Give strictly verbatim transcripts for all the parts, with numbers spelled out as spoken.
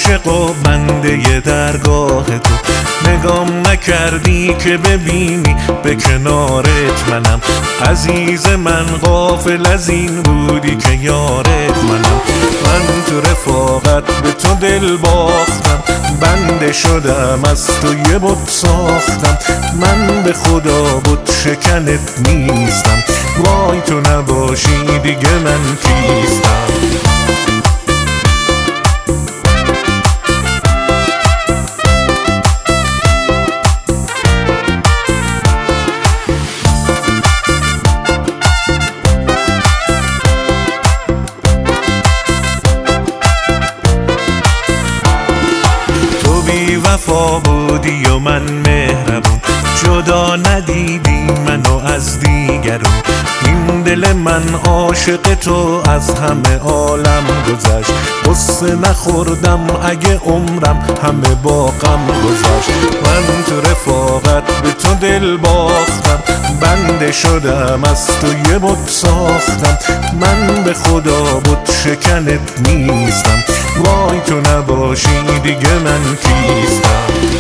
عاشق و بنده درگاه تو. نگام نکردی که ببینی به کنارت منم، عزیز من غافل از این بودی که یارت منم. من تو رفاقت به تو دل باختم، بنده شدم از تو یه بت ساختم. من به خدا بت شکنت نیستم، وای تو نباشی دیگه من کیستم. وفا بودی و من مهربون، جدا ندیدی منو از دیگرون. این دل من عاشق تو از همه عالم گذشت، قصه نخوردم اگه عمرم همه با غم گذشت. من تو رفاقت به تو دل باختم، بنده شدم از تو یه بت ساختم. من به خدا بت شکنت نیستم، وای تو نباشی دیگه من کیستم.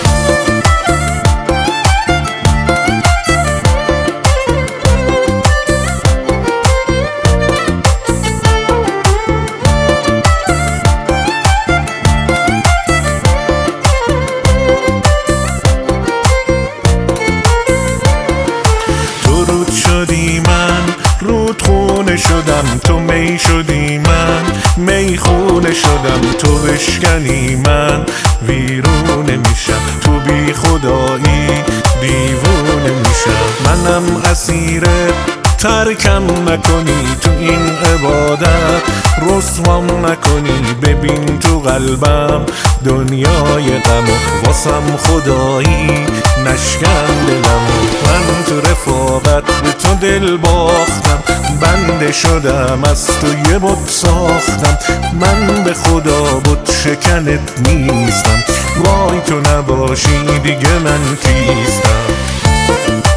شدی من رود خونه شدم، تو می شدی من می خونه شدم. تو بشکنی من ویرونه میشم، تو بی خدایی دیوونه میشم. منم اسیرت ترکم نکنی تو این عبادت، رسوام نکنی ببین تو قلبم دنیای غم و واسم خدایی نشکن دلمو. من تو رفاقت به تو دل باختم، بنده شدم از تو یه بت ساختم. من به خدا بت شکنت نیستم، وای تو نباشی دیگه من کیستم.